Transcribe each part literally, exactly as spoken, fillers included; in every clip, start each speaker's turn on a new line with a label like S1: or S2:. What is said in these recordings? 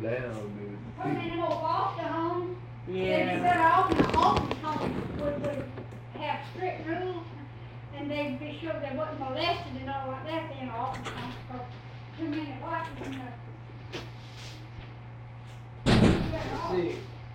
S1: now, dude.
S2: Well, in them old foster homes,
S3: Yeah.
S2: they said often the foster homes would, would have strict rules, and they'd be sure they wasn't molested and all like that, then often homes, for too many watches, you know.
S1: See,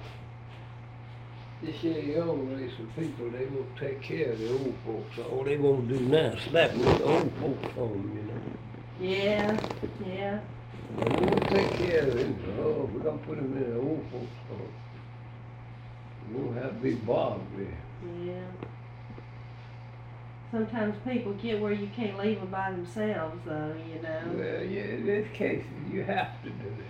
S1: this here young race of people, they won't take care of the old folks. All they want to do now is slap them with the old folks home, you know.
S3: Yeah, yeah.
S1: They won't take care of them. Oh, we're going to put them in the old folks home. We won't have to be bothered with.
S3: Yeah. Sometimes people get where you can't leave them by themselves, though, you know.
S1: Well, yeah, in this case, you have to do it.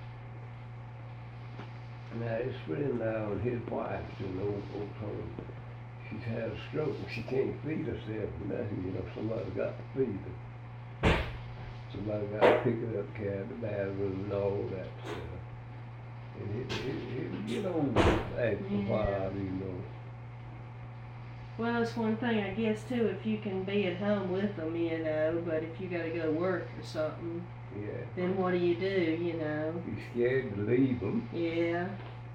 S1: Now, his friend now and his wife's in the old folks home. She's had a stroke and she can't feed herself or nothing, you know. Somebody got to feed her. Somebody got to pick her up, carry the bathroom and all that stuff. And it, it, it get old after a while, you know.
S3: Well, it's one thing, I guess, too, if you can be at home with them, you know, but if you gotta go to work or something,
S1: Yeah.
S3: then what do you do, you know?
S1: Be scared to leave them.
S3: Yeah.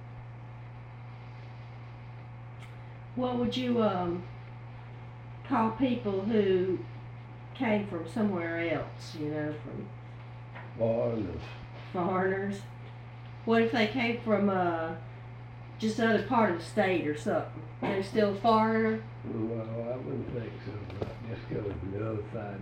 S3: What would you, um, call people who came from somewhere else, you know, from
S1: Foreigners.
S3: foreigners? What if they came from, uh, just another part of the state or something? They're still a foreigner?
S1: Well, I wouldn't think so. Right? Just go to the other side of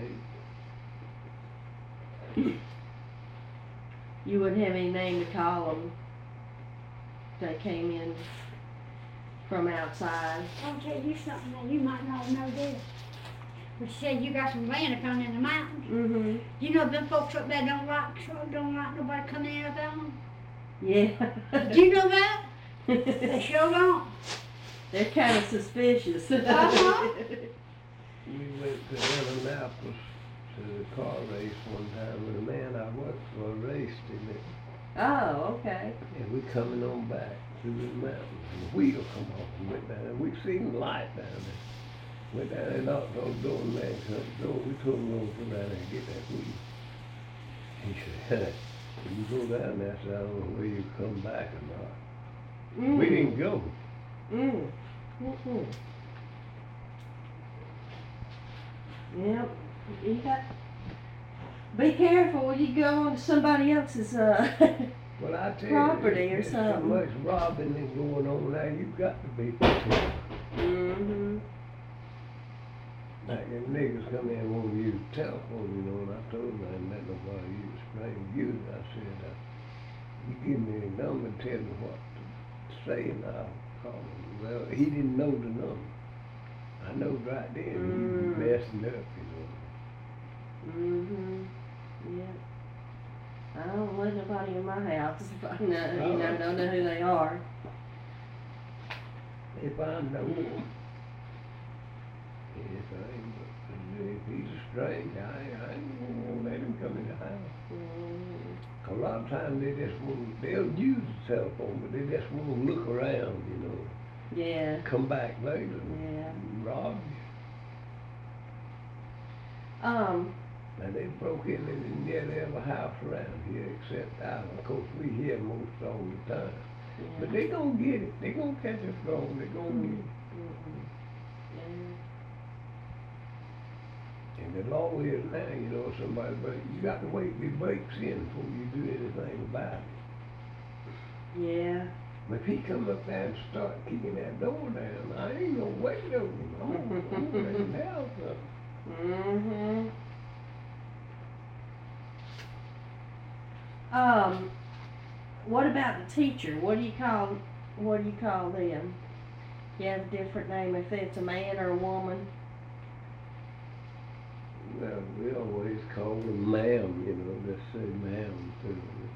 S1: the state.
S3: You wouldn't have any name to call them if they came in from outside.
S2: I'll tell you something that you might not know this. But you said you got some land up on in the mountains.
S3: Mm-hmm.
S2: You know them folks up there don't like don't like nobody coming in up on them?
S3: Yeah.
S2: Did you know that? They sure don't.
S3: They're kind of suspicious.
S2: Uh-huh.
S1: We went to Indianapolis to the car race one time with a man I worked for raced in it.
S3: Oh, okay.
S1: And we coming on back through the mountains. And the wheel come off and went down there. We seen the light down there. Went down there and knocked on the door and man shut the door. We told him to go down there and get that wheel. He said, when you go down there, I said, I don't know whether you come back or not.
S3: Mm.
S1: We didn't go.
S3: Mm. Mm-hmm. Yep. You got be careful when you go on somebody else's uh
S1: Well, I tell
S3: property
S1: you,
S3: or
S1: there's so
S3: something.
S1: much robbing that's going on now. You've got to be protected.
S3: Mm-hmm.
S1: Like if niggas come in and want to use the telephone, you know, and I told them I didn't let nobody use spray use it. I said, uh, you give me a number and tell me what to say and I'll call him. Well, he didn't know the number. I know right then he was
S3: Mm.
S1: messing up, you know.
S3: Mm-hmm. Yeah. I don't let nobody in my house if I know, you know, don't know who they are.
S1: If I know him, if I ain't, if he's a stranger, I, I ain't gonna let him come in the house.
S3: Mm-hmm.
S1: A lot of times they just want, they'll use the telephone, but they just want to look around, you know.
S3: Yeah.
S1: Come back later
S3: Yeah.
S1: and rob you.
S3: Um,
S1: And they broke in in nearly every house around here except ours. Of course, we hear most all the time.
S3: yeah.
S1: But they gonna get it. They gonna catch us wrong. They gonna get it.
S3: Mm-hmm. Yeah.
S1: And the law is now, you know, somebody break, you got to wait till he breaks in before you do anything about it.
S3: Yeah.
S1: But if he come up there and start kicking that door down, I ain't gonna wait on him. I'm gonna I'm gonna let him have something.
S3: Mm-hmm. Um, what about the teacher? What do you call, what do you call them? You have a different name if it's a man or a woman?
S1: Well, we always call them ma'am, you know, just say ma'am to them.